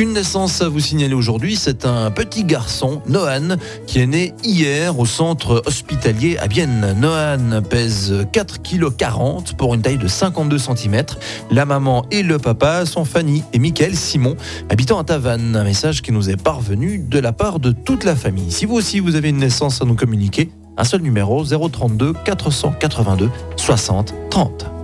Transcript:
Une naissance à vous signaler aujourd'hui, c'est un petit garçon, Nohan, qui est né hier au centre hospitalier à Bienne. Nohan pèse 4,40 kg pour une taille de 52 cm. La maman et le papa sont Fanny et Mickaël Simon, habitant à Tavannes. Un message qui nous est parvenu de la part de toute la famille. Si vous aussi vous avez une naissance à nous communiquer, un seul numéro, 032 482 60 30.